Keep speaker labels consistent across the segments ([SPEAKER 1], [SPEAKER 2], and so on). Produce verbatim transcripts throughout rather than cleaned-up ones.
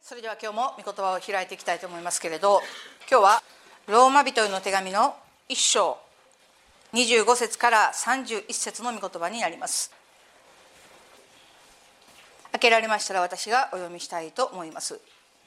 [SPEAKER 1] それでは今日も御言葉を開いていきたいと思いますけれど、今日はローマ人への手紙のいっ章にじゅうご節からさんじゅういち節の御言葉になります。開けられましたら私がお読みしたいと思います。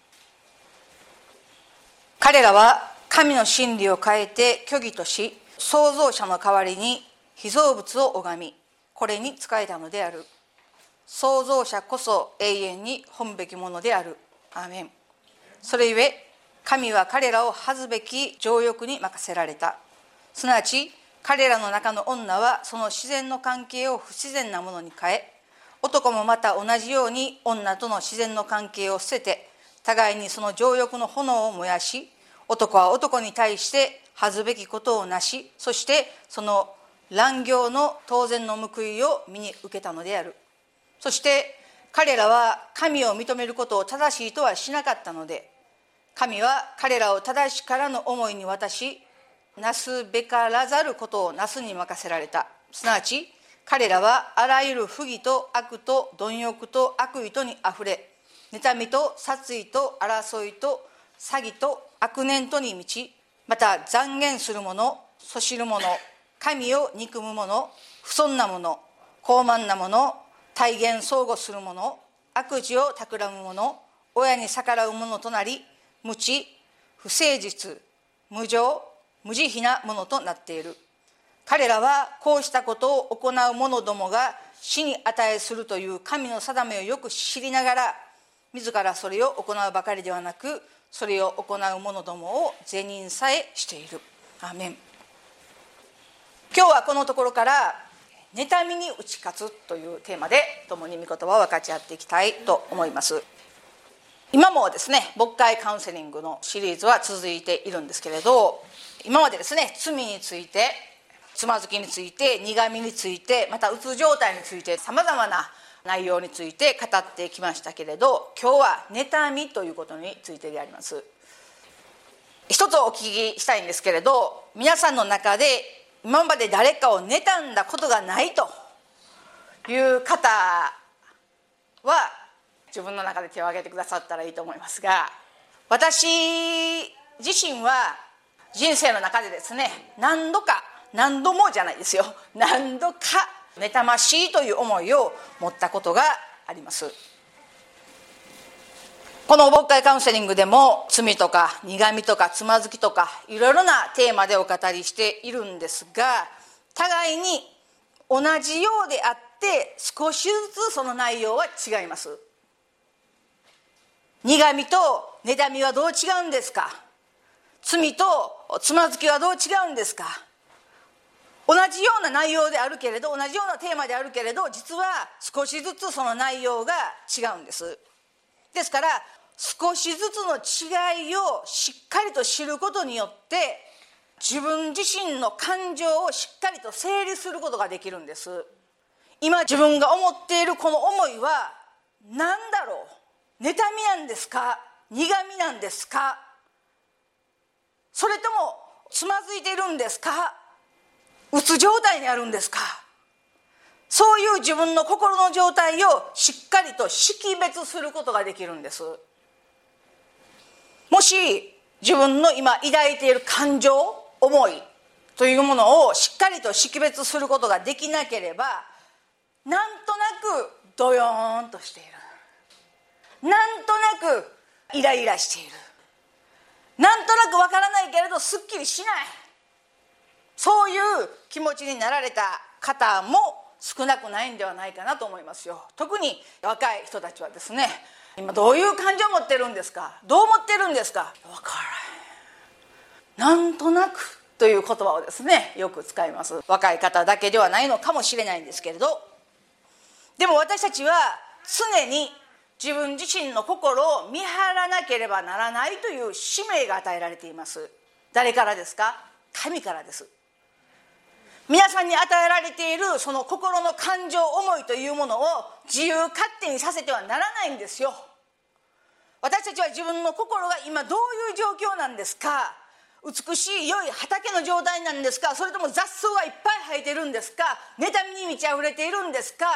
[SPEAKER 1] 彼らは神の真理を変えて虚偽とし、創造者の代わりに被造物を拝み、これに仕えたのである。創造者こそ永遠に褒むべきものである。アーメン。それゆえ神は彼らを恥ずべき情欲に任せられた。すなわち彼らの中の女はその自然の関係を不自然なものに変え、男もまた同じように女との自然の関係を捨てて、互いにその情欲の炎を燃やし、男は男に対して恥ずべきことをなし、そしてその乱行の当然の報いを身に受けたのである。そして彼らは神を認めることを正しいとはしなかったので、神は彼らを正しからの思いに渡し、なすべからざることをなすに任せられた。すなわち彼らはあらゆる不義と悪と貪欲と悪意とにあふれ、妬みと殺意と争いと詐欺と悪念とに満ち、また讒言する者、そしる者、神を憎む者、不尊な者、高慢な者、大言相互する者、悪事を企む者、親に逆らう者となり、無知、不誠実、無情、無慈悲な者となっている。彼らはこうしたことを行う者どもが死に値するという神の定めをよく知りながら、自らそれを行うばかりではなく、それを行う者どもを是認さえしている。アーメン。今日はこのところから妬みに打ち勝つというテーマで共に御言葉を分かち合っていきたいと思います。今もですね、牧会カウンセリングのシリーズは続いているんですけれど、今までですね、罪について、つまずきについて、苦みについて、またうつ状態について、さまざまな内容について語ってきましたけれど、今日は妬みということについてであります。一つお聞きしたいんですけれど、皆さんの中で今まで誰かを妬んだことがないという方は自分の中で手を挙げてくださったらいいと思いますが、私自身は人生の中でですね、何度か何度もじゃないですよ、何度か妬ましいという思いを持ったことがあります。この牧会カウンセリングでも罪とか苦みとかつまずきとかいろいろなテーマでお語りしているんですが、互いに同じようであって少しずつその内容は違います。苦みと妬みはどう違うんですか？罪とつまずきはどう違うんですか？同じような内容であるけれど、同じようなテーマであるけれど、実は少しずつその内容が違うんです。ですから少しずつの違いをしっかりと知ることによって、自分自身の感情をしっかりと整理することができるんです。今自分が思っているこの思いは何だろう？妬みなんですか？苦みなんですか？それともつまずいているんですか？うつ状態にあるんですか？そういう自分の心の状態をしっかりと識別することができるんです。もし自分の今抱いている感情、思いというものをしっかりと識別することができなければ、なんとなくドヨーンとしている、なんとなくイライラしている、なんとなくわからないけれどすっきりしない、そういう気持ちになられた方も少なくないんではないかなと思いますよ。特に若い人たちはですね、今どういう感情を持ってるんですか？どう思ってるんですか？わからない、なんとなくという言葉をですね、よく使います。若い方だけではないのかもしれないんですけれど、でも私たちは常に自分自身の心を見張らなければならないという使命が与えられています。誰からですか？神からです。皆さんに与えられているその心の感情、思いというものを自由勝手にさせてはならないんですよ。私たちは自分の心が今どういう状況なんですか？美しい良い畑の状態なんですか？それとも雑草がいっぱい生えてるんですか？妬みに満ち溢れているんですか？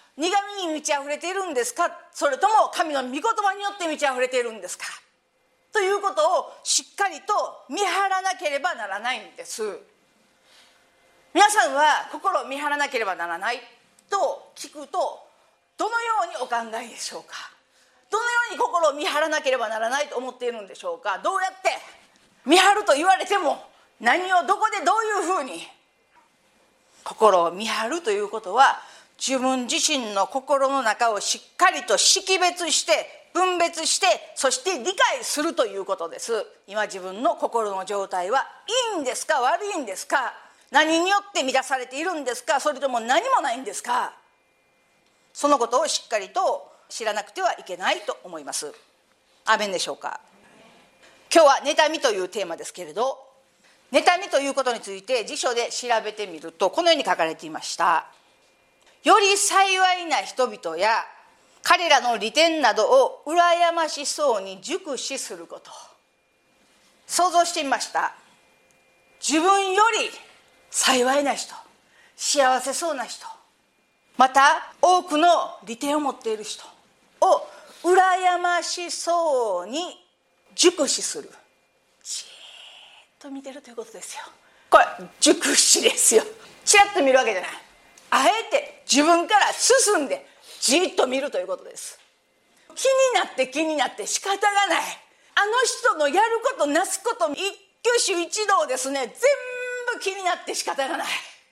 [SPEAKER 1] 苦みに満ち溢れているんですか、それとも神の御言葉によって満ち溢れているんですかということをしっかりと見張らなければならないんです。皆さんは心を見張らなければならないと聞くとどのようにお考えでしょうか。どのように心を見張らなければならないと思っているんでしょうか。どうやって見張ると言われても何をどこでどういうふうに。心を見張るということは自分自身の心の中をしっかりと識別して分別して、そして理解するということです。今自分の心の状態はいいんですか、悪いんですか、何によって満たされているんですか、それとも何もないんですか。そのことをしっかりと知らなくてはいけないと思います。アーメンでしょうか。今日は妬みというテーマですけれど、妬みということについて辞書で調べてみるとこのように書かれていました。より幸いな人々や彼らの利点などを羨ましそうに熟視すること。想像してみました。自分より幸いな人、幸せそうな人、また多くの利点を持っている人を羨ましそうに熟視する。じーっと見てるということですよ。これ熟視ですよ。ちらっと見るわけじゃない。あえて自分から進んでじーっと見るということです。気になって気になって仕方がない。あの人のやることなすこと一挙手一動ですね、全部気になって仕方がない。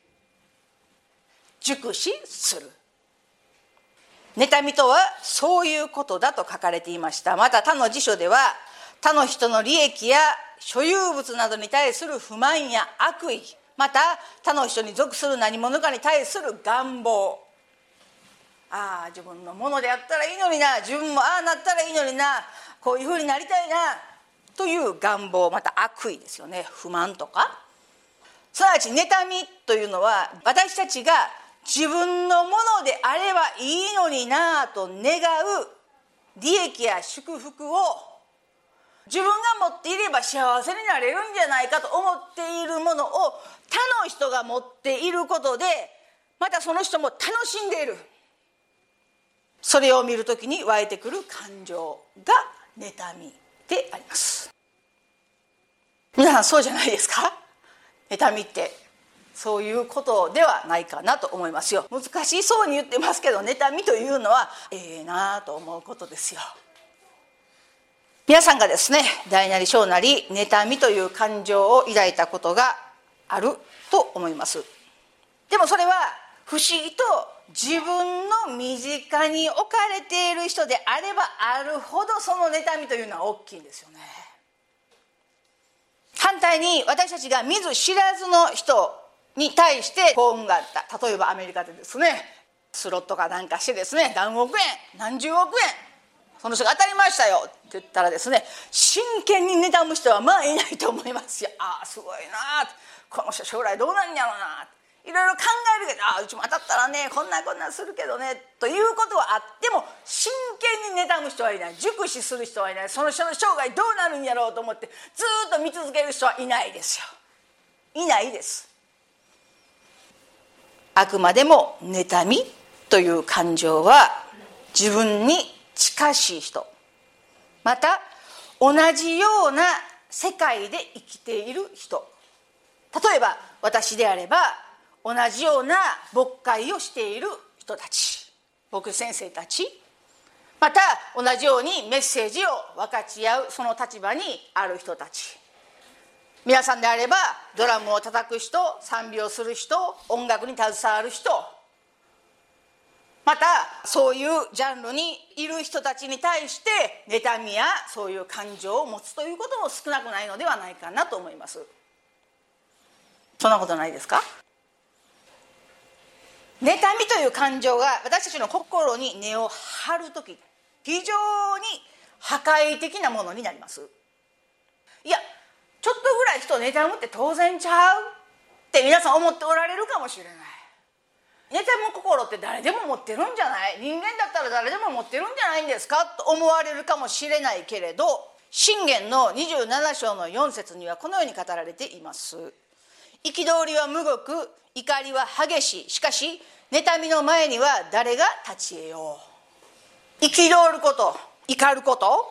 [SPEAKER 1] 熟視する。妬みとはそういうことだと書かれていました。また他の辞書では他の人の利益や所有物などに対する不満や悪意、また他の人に属する何者かに対する願望、ああ自分のものであったらいいのにな、自分もああなったらいいのにな、こういうふうになりたいなという願望、また悪意ですよね、不満とか。すなわち妬みというのは私たちが自分のものであればいいのになと願う利益や祝福を自分が持っていれば幸せになれるんじゃないかと思っているものを他の人が持っていることで、またその人も楽しんでいる。それを見るときに湧いてくる感情が妬みであります。皆さんそうじゃないですか。妬みってそういうことではないかなと思いますよ。難しそうに言ってますけど、妬みというのはええなと思うことですよ。皆さんがですね、大なり小なり妬みという感情を抱いたことがあると思います。でもそれは不思議と自分の身近に置かれている人であればあるほどその妬みというのは大きいんですよね。反対に私たちが見ず知らずの人に対して幸運があった。例えばアメリカでですね、スロットかなんかしてですね、何億円何十億円その人が当たりましたよって言ったらですね、真剣に妬む人はまあいないと思いますよ。ああすごいな、この人将来どうなんやろうな、いろいろ考えるけど、ああうちも当たったらねこんなこんなするけどねということはあっても、真剣に妬む人はいない、熟視する人はいない、その人の生涯どうなるんやろうと思ってずっと見続ける人はいないですよ。いないです。あくまでも妬みという感情は自分に近しい人、また同じような世界で生きている人、例えば私であれば同じような牧会をしている人たち、牧師先生たち、また同じようにメッセージを分かち合うその立場にある人たち、皆さんであればドラムを叩く人、賛美をする人、音楽に携わる人、またそういうジャンルにいる人たちに対して妬みやそういう感情を持つということも少なくないのではないかなと思います。そんなことないですか。妬みという感情が私たちの心に根を張るとき、非常に破壊的なものになります。いやちょっとぐらい人を妬むって当然ちゃうって皆さん思っておられるかもしれない。妬む心って誰でも持ってるんじゃない、人間だったら誰でも持ってるんじゃないんですかと思われるかもしれないけれど、箴言のにじゅうなな章のよん節にはこのように語られています。憤りはむごく、怒りは激しい、しかし妬みの前には誰が立ち得よう。憤ること、怒ること、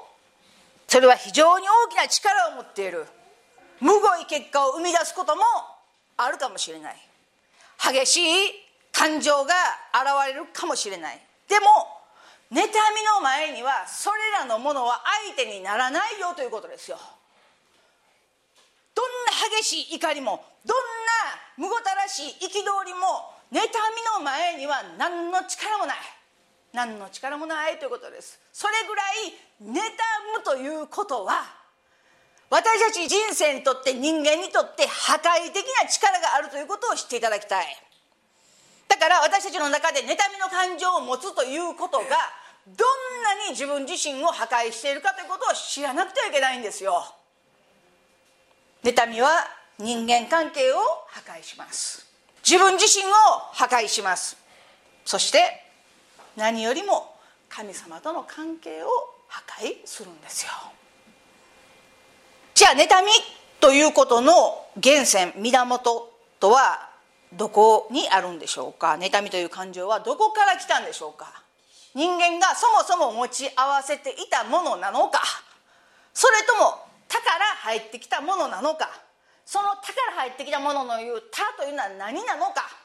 [SPEAKER 1] それは非常に大きな力を持っている。むごい結果を生み出すこともあるかもしれない。激しい感情が現れるかもしれない。でも妬みの前にはそれらのものは相手にならないよということですよ。どんな激しい怒りも、どんなむごたらしい憤りも、妬みの前には何の力もない、何の力もないということです。それぐらい妬むということは、私たち人生にとって、人間にとって破壊的な力があるということを知っていただきたい。だから私たちの中で妬みの感情を持つということがどんなに自分自身を破壊しているかということを知らなくてはいけないんですよ。妬みは人間関係を破壊します。自分自身を破壊します。そして何よりも神様との関係を破壊するんですよ。じゃあ妬みということの源泉、源とはどこにあるんでしょうか。妬みという感情はどこから来たんでしょうか。人間がそもそも持ち合わせていたものなのか、それとも他から入ってきたものなのか。その他から入ってきたものの言う他というのは何なのか。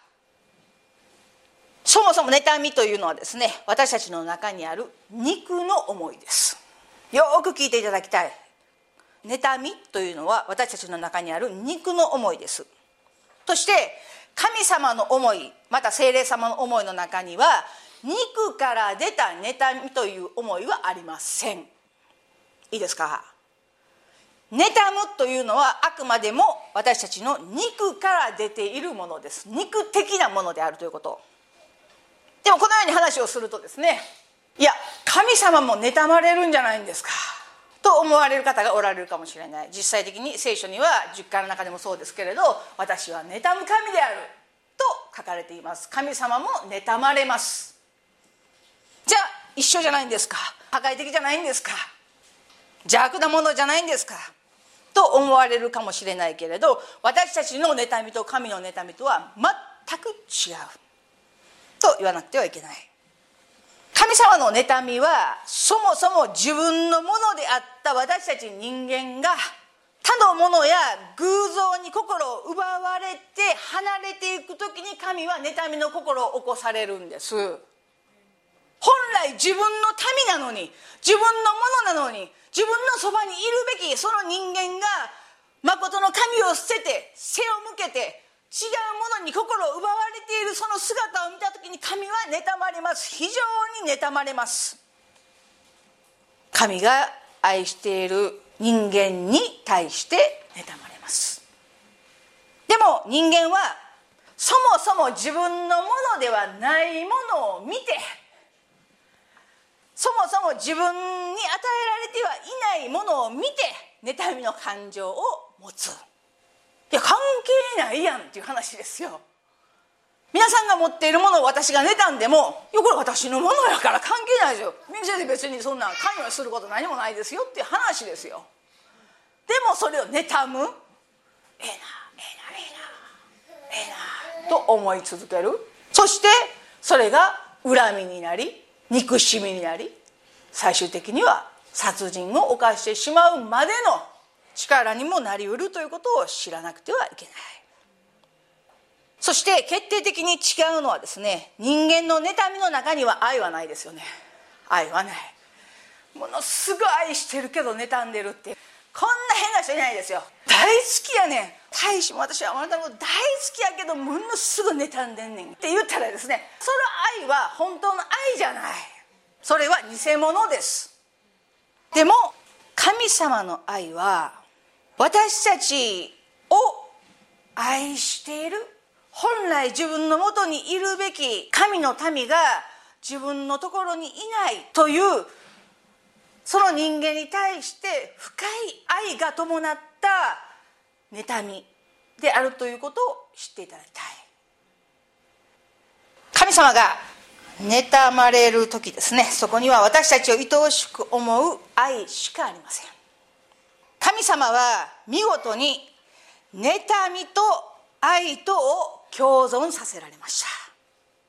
[SPEAKER 1] そもそも妬みというのはですね、私たちの中にある肉の思いです。よく聞いていただきたい。妬みというのは私たちの中にある肉の思いです。そして神様の思い、また聖霊様の思いの中には肉から出た妬みという思いはありません。いいですか。妬むというのはあくまでも私たちの肉から出ているものです。肉的なものであるということ。でもこのように話をするとですね、いや神様も妬まれるんじゃないんですかと思われる方がおられるかもしれない。実際的に聖書にはじゅっかいの中でもそうですけれど、私は妬む神であると書かれています。神様も妬まれます。じゃあ一緒じゃないんですか、破壊的じゃないんですか、邪悪なものじゃないんですかと思われるかもしれないけれど、私たちの妬みと神の妬みとは全く違うと言わなくてはいけない。神様の妬みはそもそも自分のものであった私たち人間が他のものや偶像に心を奪われて離れていくときに、神は妬みの心を起こされるんです。本来自分の民なのに、自分のものなのに、自分のそばにいるべきその人間が誠の神を捨てて背を向けて違うものに心を奪われているその姿を見たときに、神は妬まれます。非常に妬まれます。神が愛している人間に対して妬まれます。でも人間はそもそも自分のものではないものを見て、そもそも自分に与えられてはいないものを見て妬みの感情を持つ。いや関係ないやんっていう話ですよ。皆さんが持っているものを私が妬んでも、いやこれ私のものやから関係ないですよ、先生別にそんな関与すること何もないですよっていう話ですよ。でもそれを妬む、ええなええなええなええなと思い続ける。そしてそれが恨みになり憎しみになり、最終的には殺人を犯してしまうまでの力にもなりうるということを知らなくてはいけない。そして決定的に違うのはですね、人間の妬みの中には愛はないですよね。愛はない。ものすごい愛してるけど妬んでるって、こんな変な人いないですよ。大好きやねん、大使も私はあなたのこと大好きやけどものすごい妬んでんねんって言ったらですね、その愛は本当の愛じゃない、それは偽物です。でも神様の愛は私たちを愛している、本来自分のもとにいるべき神の民が自分のところにいないというその人間に対して深い愛が伴った妬みであるということを知っていただきたい。神様が妬まれる時ですね、そこには私たちを愛おしく思う愛しかありません。神様は見事に妬みと愛とを共存させられました。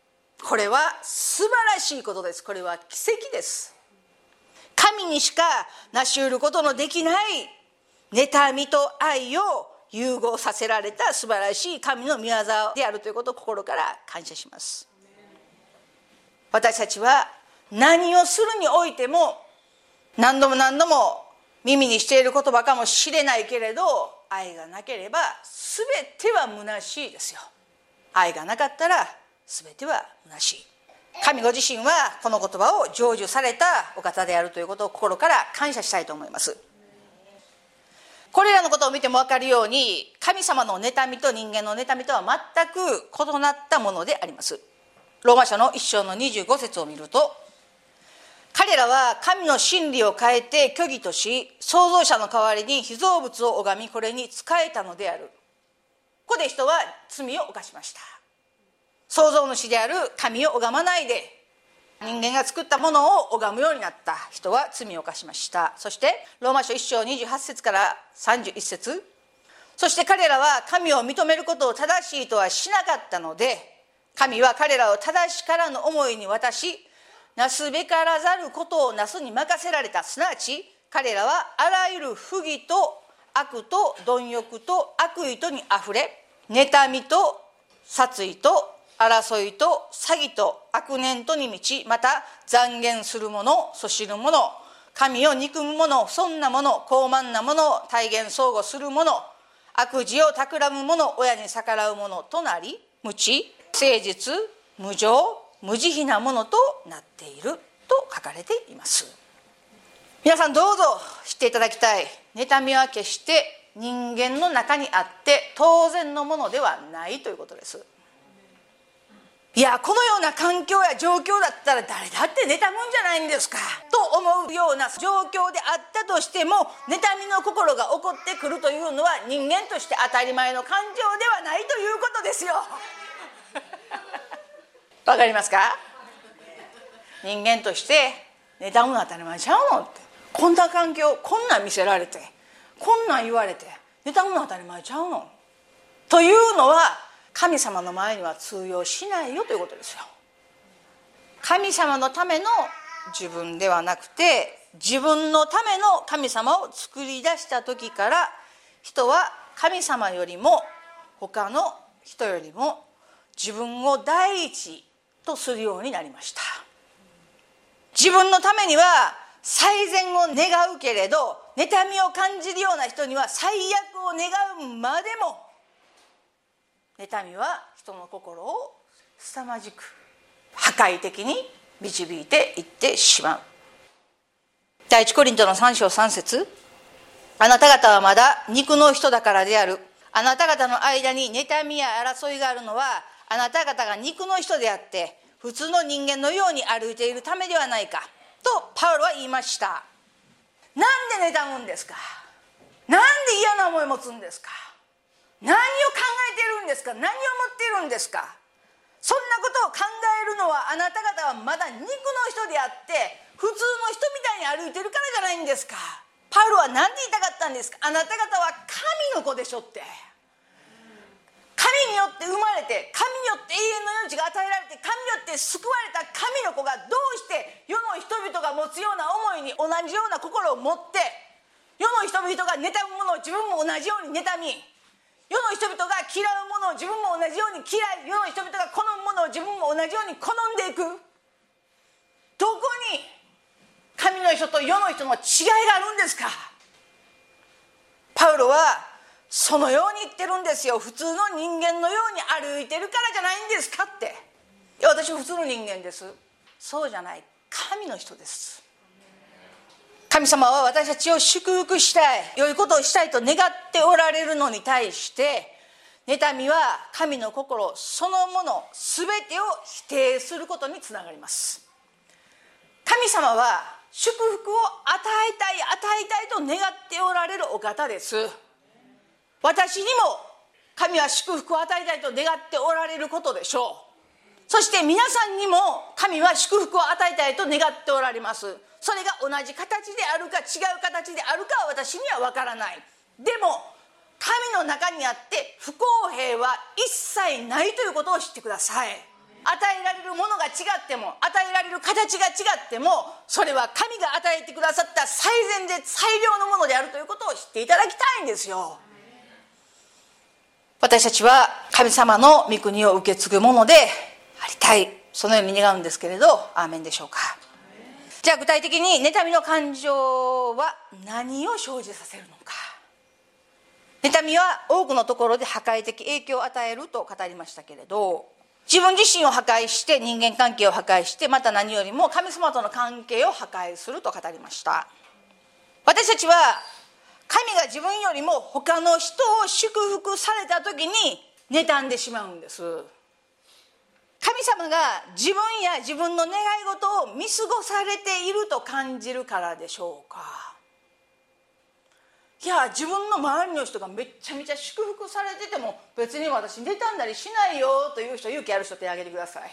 [SPEAKER 1] これは素晴らしいことです。これは奇跡です。神にしか成し得ることのできない妬みと愛を融合させられた素晴らしい神の御業であるということを心から感謝します。私たちは何をするにおいても何度も何度も耳にしている言葉かもしれないけれど、愛がなければ全ては虚しいですよ。愛がなかったら全ては虚しい。神ご自身はこの言葉を成就されたお方であるということを心から感謝したいと思います。これらのことを見ても分かるように、神様の妬みと人間の妬みとは全く異なったものであります。ローマ書の一章のにじゅうご節を見ると、彼らは神の真理を変えて虚偽とし、創造者の代わりに被造物を拝み、これに仕えたのである。ここで人は罪を犯しました。創造主である神を拝まないで人間が作ったものを拝むようになった人は罪を犯しました。そしてローマ書いっ章にじゅうはち節からさんじゅういち節、そして彼らは神を認めることを正しいとはしなかったので、神は彼らを正しからぬ思いに渡し、なすべからざることをなすに任せられた。すなわち彼らはあらゆる不義と悪と貪欲と悪意とにあふれ、妬みと殺意と争いと詐欺と悪念とに満ち、また讒言する者、そしる者、神を憎む者、そんな者、傲慢な者、大言相互する者、悪事を企む者、親に逆らう者となり、無知、誠実、無情、無慈悲な者となっていると書かれています。皆さんどうぞ知っていただきたい。妬みは決して人間の中にあって当然のものではないということです。いや、このような環境や状況だったら誰だって妬むんじゃないんですかと思うような状況であったとしても、妬みの心が起こってくるというのは人間として当たり前の感情ではないということですよ。わかりますか？人間として妬むのは当たり前ちゃうのって、こんな環境、こんなん見せられて、こんなん言われて妬むのは当たり前ちゃうのというのは神様の前には通用しないよということですよ。神様のための自分ではなくて、自分のための神様を作り出した時から、人は神様よりも他の人よりも自分を第一とするようになりました。自分のためには最善を願うけれど、妬みを感じるような人には最悪を願うまでも、妬みは人の心を凄まじく破壊的に導いていってしまう。第一コリントのさん章さん節、あなた方はまだ肉の人だからである。あなた方の間に妬みや争いがあるのは、あなた方が肉の人であって普通の人間のように歩いているためではないかとパウロは言いました。なんで妬むんですか？なんで嫌な思いを持つんですか？何を考えているんですか？何を持っているんですか？そんなことを考えるのは、あなた方はまだ肉の人であって普通の人みたいに歩いてるからじゃないんですか。パウロは何て言いたかったんですか？あなた方は神の子でしょって。神によって生まれて、神によって永遠の命が与えられて、神によって救われた神の子がどうして世の人々が持つような思いに同じような心を持って、世の人々が妬むものを自分も同じように妬み、世の人々が嫌うものを自分も同じように嫌い、世の人々が好むものを自分も同じように好んでいく。どこに神の人と世の人の違いがあるんですか？パウロはそのように言ってるんですよ。普通の人間のように歩いてるからじゃないんですかって。いや、私普通の人間です。そうじゃない、神の人です。神様は私たちを祝福したい、良いことをしたいと願っておられるのに対して、妬みは神の心そのもの全てを否定することにつながります。神様は祝福を与えたい与えたいと願っておられるお方です。私にも神は祝福を与えたいと願っておられることでしょう。そして皆さんにも神は祝福を与えたいと願っておられます。それが同じ形であるか違う形であるかは私には分からない。でも神の中にあって不公平は一切ないということを知ってください。 与えられるものが違っても、与えられる形が違っても、それは神が与えてくださった最善で最良のものであるということを知っていただきたいんですよ。私たちは神様の御国を受け継ぐものでありたい、そのように願うんですけれど、アーメンでしょうか。じゃあ具体的に妬みの感情は何を生じさせるのか。妬みは多くのところで破壊的影響を与えると語りましたけれど、自分自身を破壊して人間関係を破壊して、また何よりも神様との関係を破壊すると語りました。私たちは神が自分よりも他の人を祝福された時に妬んでしまうんです。神様が自分や自分の願い事を見過ごされていると感じるからでしょうか。いや、自分の周りの人がめっちゃめちゃ祝福されてても別に私妬んだりしないよという人、勇気ある人手を挙げてください。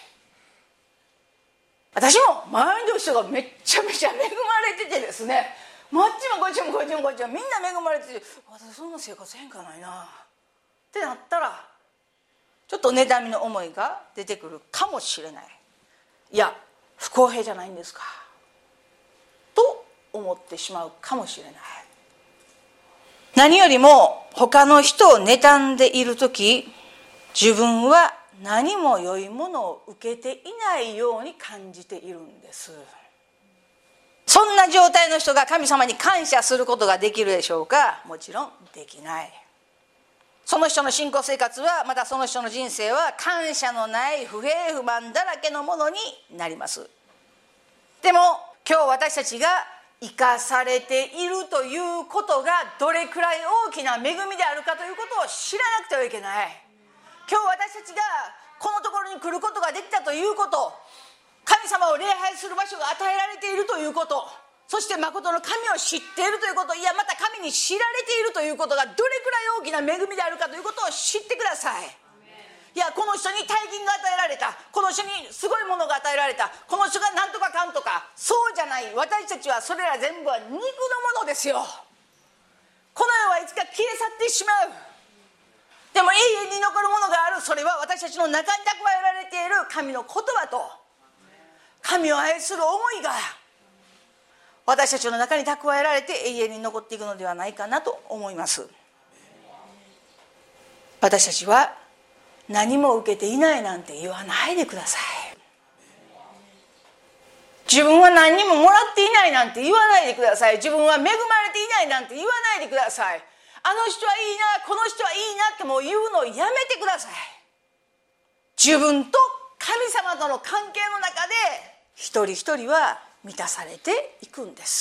[SPEAKER 1] 私も周りの人がめっちゃめちゃ恵まれててですね、こっちもこっちもこっちもこっちもみんな恵まれてて、私そんな生活変化ないなってなったら、ちょっと妬みの思いが出てくるかもしれない。いや、不公平じゃないんですかと思ってしまうかもしれない。何よりも他の人を妬んでいるとき、自分は何も良いものを受けていないように感じているんです。そんな状態の人が神様に感謝することができるでしょうか。もちろんできない。その人の信仰生活は、またその人の人生は感謝のない不平不満だらけのものになります。でも今日私たちが生かされているということがどれくらい大きな恵みであるかということを知らなくてはいけない。今日私たちがこのところに来ることができたということ、神様を礼拝する場所が与えられているということ、そして誠の神を知っているということ、いやまた神に知られているということがどれくらい大きな恵みであるかということを知ってください。いや、この人に大金が与えられた、この人にすごいものが与えられた、この人が何とかかんとか、そうじゃない。私たちはそれら全部は肉のものですよ。この世はいつか消え去ってしまう。でも永遠に残るものがある。それは私たちの中に蓄えられている神の言葉と神を愛する思いが私たちの中に蓄えられて永遠に残っていくのではないかなと思います。私たちは何も受けていないなんて言わないでください。自分は何にももらっていないなんて言わないでください。自分は恵まれていないなんて言わないでください。あの人はいいな、この人はいいなってもう言うのをやめてください。自分と神様との関係の中で一人一人は満たされていくんです。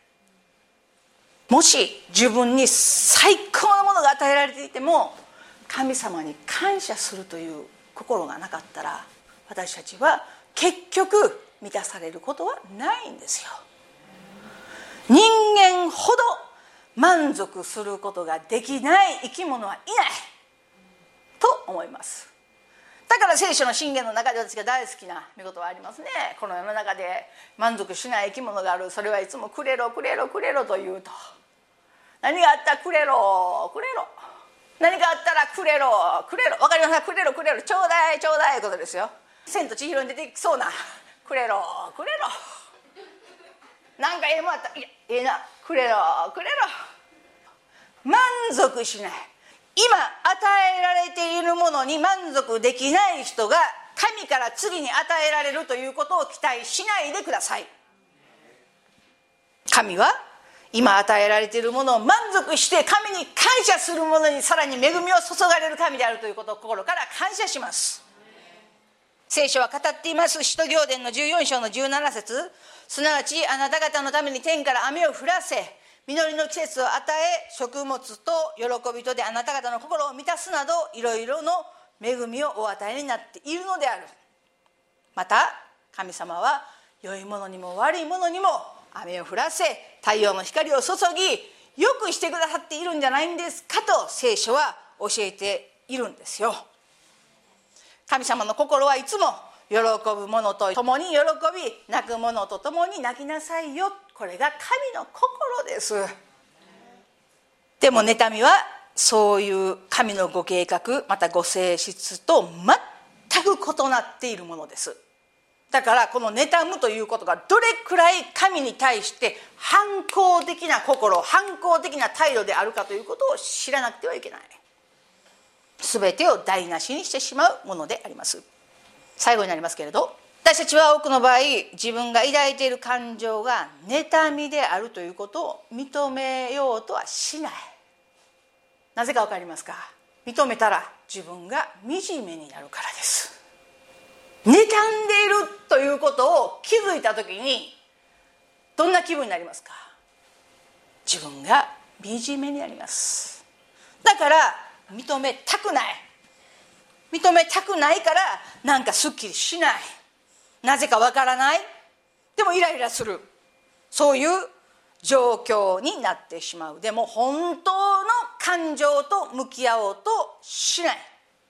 [SPEAKER 1] もし自分に最高のものが与えられていても神様に感謝するという心がなかったら、私たちは結局満たされることはないんですよ。人間ほど満足することができない生き物はいないと思います。だから聖書の箴言の中で私が大好きな御言葉はありますね。この世の中で満足しない生き物がある。それはいつもくれろくれろくれろと言うと、何があったらくれろくれろ、何があったらくれろくれろ、分かりますか？くれろくれろ、ちょうだいちょうだいということですよ。千と千尋に出てきそうなくれろくれろ、なんかええもんあったら、いやええな、くれろくれろ。満足しない、今与えられているものに満足できない人が神から次に与えられるということを期待しないでください。神は今与えられているものを満足して神に感謝する者にさらに恵みを注がれる神であるということを心から感謝します。聖書は語っています。使徒行伝のじゅうよん章のじゅうなな節、すなわちあなた方のために天から雨を降らせ、実りの季節を与え、食物と喜びとであなた方の心を満たすなど、いろいろの恵みをお与えになっているのである。また神様は良いものにも悪いものにも雨を降らせ、太陽の光を注ぎ、よくしてくださっているんじゃないんですかと聖書は教えているんですよ。神様の心はいつも喜ぶ者と共に喜び、泣く者と共に泣きなさいよ。これが神の心です。でも妬みはそういう神のご計画、またご性質と全く異なっているものです。だからこの妬むということがどれくらい神に対して反抗的な心、反抗的な態度であるかということを知らなくてはいけない。全てを台無しにしてしまうものであります。最後になりますけれど、私たちは多くの場合、自分が抱いている感情が妬みであるということを認めようとはしない。なぜか分かりますか？認めたら自分が惨めになるからです。妬んでいるということを気づいたときにどんな気分になりますか？自分が惨めになります。だから認めたくない。認めたくないからなんかすっきりしない。なぜかわからない。でもイライラする。そういう状況になってしまう。でも本当の感情と向き合おうとしない。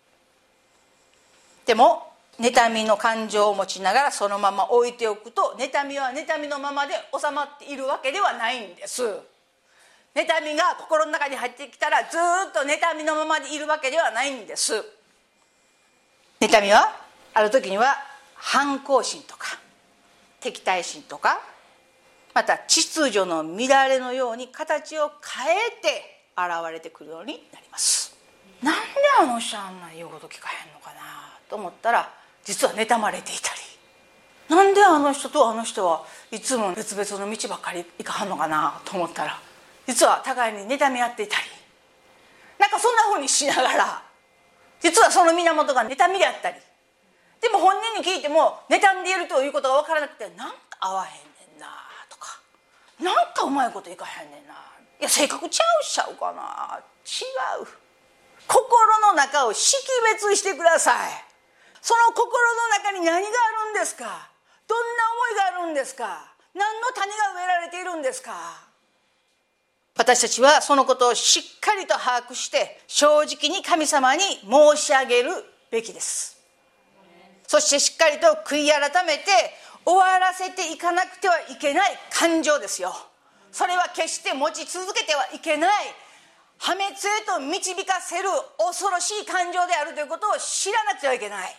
[SPEAKER 1] でも妬みの感情を持ちながらそのまま置いておくと、妬みは妬みのままで収まっているわけではないんです。妬みが心の中に入ってきたらずっと妬みのままでいるわけではないんです。妬みはある時には反抗心とか敵対心とか、また秩序の乱れのように形を変えて現れてくるようになります。なんであの人あんな言うこと聞かへんのかなと思ったら、実は妬まれていたり、なんであの人とあの人はいつも別々の道ばっかり行かはんのかなと思ったら、実は互いに妬み合っていたり、なんかそんな風にしながら、実はその源が妬みであったり、でも本人に聞いても妬んでいるということが分からなくて、なんか合わへんねんなとか、なんかうまいこといかへんねんな、いや性格ちゃうしちゃうかな、違う。心の中を識別してください。その心の中に何があるんですか？どんな思いがあるんですか？何の種が植えられているんですか？私たちはそのことをしっかりと把握して正直に神様に申し上げるべきです。そしてしっかりと悔い改めて終わらせていかなくてはいけない感情ですよ。それは決して持ち続けてはいけない、破滅へと導かせる恐ろしい感情であるということを知らなくてはいけない。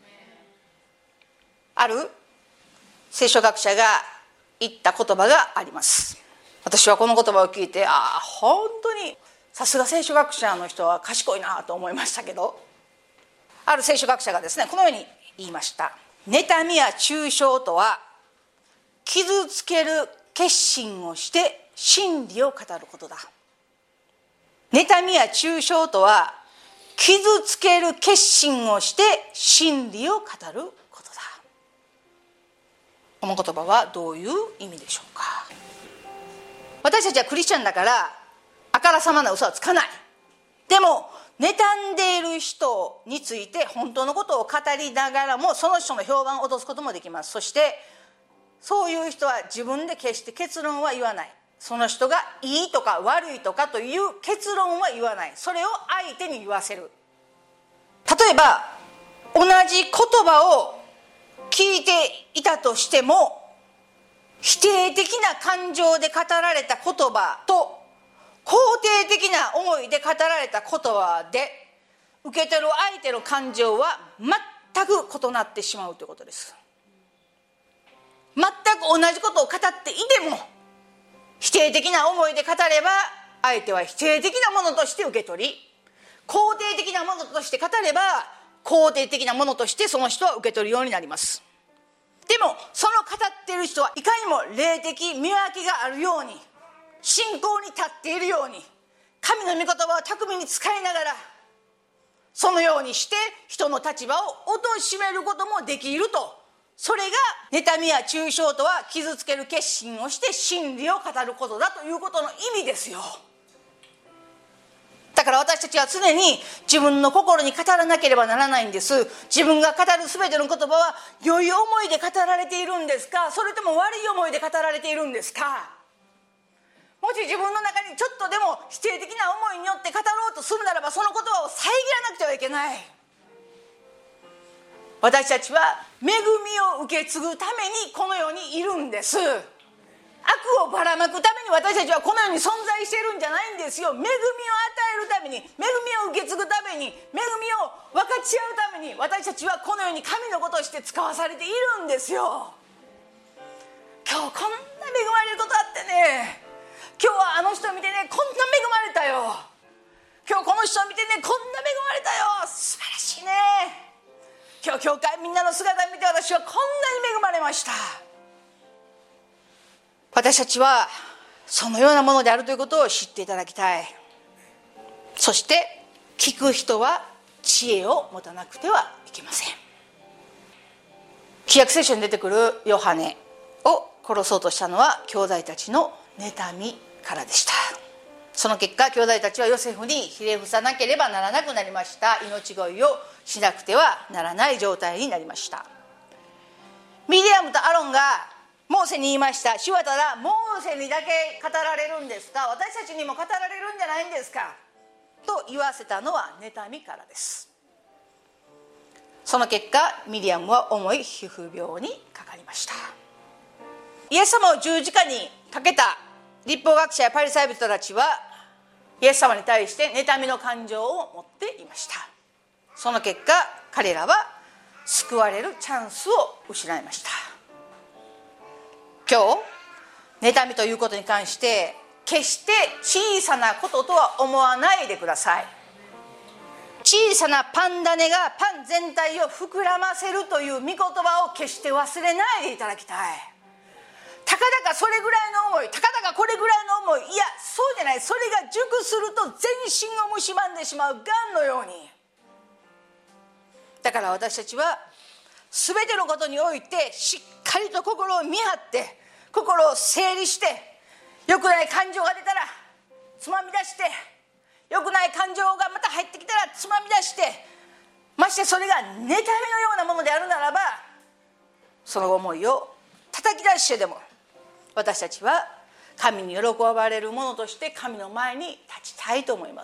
[SPEAKER 1] ある聖書学者が言った言葉があります。私はこの言葉を聞いて、ああ本当にさすが聖書学者の人は賢いなと思いましたけど、ある聖書学者がですね、このように言いました。妬みや中傷とは傷つける決心をして真理を語ることだ。妬みや中傷とは傷つける決心をして真理を語ることだ。この言葉はどういう意味でしょうか。私たちはクリスチャンだからあからさまな嘘はつかない。でも妬んでいる人について本当のことを語りながらもその人の評判を落とすこともできます。そしてそういう人は自分で決して結論は言わない。その人がいいとか悪いとかという結論は言わない。それを相手に言わせる。例えば同じ言葉を聞いていたとしても、否定的な感情で語られた言葉と肯定的な思いで語られた言葉で受け取る相手の感情は全く異なってしまうということです。全く同じことを語っていても、否定的な思いで語れば相手は否定的なものとして受け取り、肯定的なものとして語れば肯定的なものとしてその人は受け取るようになります。でもその語っている人はいかにも霊的見分けがあるように、信仰に立っているように、神の御言葉を巧みに使いながら、そのようにして人の立場を貶めることもできると。それが妬みや中傷とは傷つける決心をして真理を語ることだということの意味ですよ。だから私たちは常に自分の心に語らなければならないんです。自分が語るすべての言葉は良い思いで語られているんですか、それとも悪い思いで語られているんですか。もし自分の中にちょっとでも否定的な思いによって語ろうとするならば、その言葉を遮らなくてはいけない。私たちは恵みを受け継ぐためにこの世にいるんです。 悪をばらまくために私たちはこの世に存在しているんじゃないんですよ。恵みを与えるために、恵みを受け継ぐために、恵みを分かち合うために、私たちはこの世に神の子として使わされているんですよ。今日こんな恵まれることあってね、今日はあの人を見てね、こんな恵まれたよ、今日この人を見てね、こんな恵まれたよ、素晴らしいね。今日教会みんなの姿を見て、私はこんなに恵まれました。私たちはそのようなものであるということを知っていただきたい。そして聞く人は知恵を持たなくてはいけません。旧約聖書に出てくるヨハネを殺そうとしたのは兄弟たちの妬みからでした。その結果、兄弟たちはヨセフにひれ伏さなければならなくなりました。命乞いをしなくてはならない状態になりました。ミディアムとアロンがモーセに言いました。主はただモーセにだけ語られるんですか、私たちにも語られるんじゃないんですかと言わせたのは妬みからです。その結果、ミディアムは重い皮膚病にかかりました。イエス様を十字架にかけた律法学者やパリサイ人たちはイエス様に対して妬みの感情を持っていました。その結果、彼らは救われるチャンスを失いました。今日妬みということに関して決して小さなこととは思わないでください。小さなパン種がパン全体を膨らませるという御言葉を決して忘れないでいただきたい。たかだかそれぐらいの思い、たかだかこれぐらいの思い、いやそうじゃない、それが熟すると全身を蝕んでしまうがんのように。だから私たちは全てのことにおいてしっかりと心を見張って、心を整理して、良くない感情が出たらつまみ出して、良くない感情がまた入ってきたらつまみ出して、ましてそれが妬みのようなものであるならば、その思いを叩き出してでも私たちは神に喜ばれるものとして神の前に立ちたいと思います。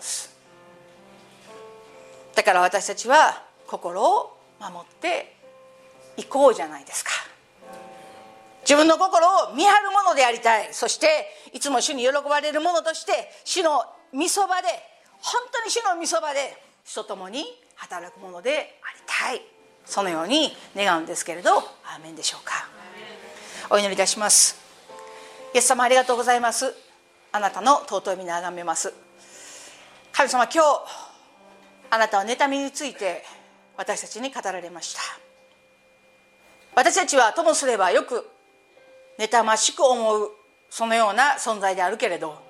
[SPEAKER 1] だから私たちは心を守っていこうじゃないですか。自分の心を見張るものでありたい。そしていつも主に喜ばれるものとして主の御そばで、本当に主の御そばで主と共に働くものでありたい。そのように願うんですけれど、アーメンでしょうか。お祈りいたします。イエス様、ありがとうございます。あなたの尊い皆をあがめます。神様、今日あなたは妬みについて私たちに語られました。私たちはともすればよく妬ましく思うそのような存在であるけれど、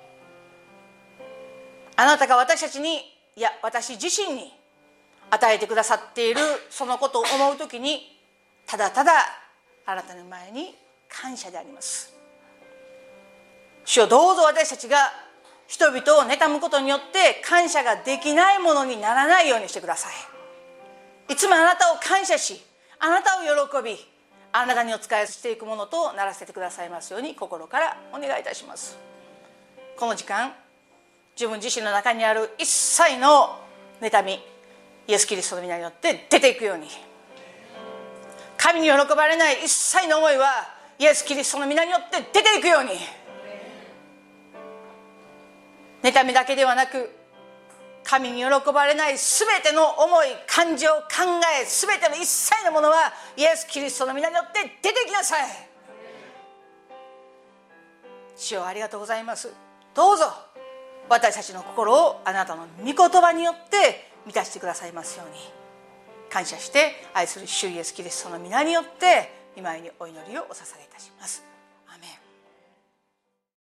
[SPEAKER 1] あなたが私たちに、いや私自身に与えてくださっているそのことを思うときに、ただただあなたの前に感謝であります。主よ、どうぞ私たちが人々を妬むことによって感謝ができないものにならないようにしてください。いつもあなたを感謝し、あなたを喜び、あなたにお仕えしていくものとならせてくださいますように心からお願いいたします。この時間、自分自身の中にある一切の妬み、イエス・キリストの皆によって出ていくように、神に喜ばれない一切の思いはイエス・キリストの皆によって出ていくように、妬みだけではなく神に喜ばれないすべての思い、感情、考え、すべての一切のものはイエス・キリストの皆によって出てきなさい。主よ、ありがとうございます。どうぞ私たちの心をあなたの御言葉によって満たしてくださいますように、感謝して愛する主イエス・キリストの皆によって御前にお祈りをお捧げいたします。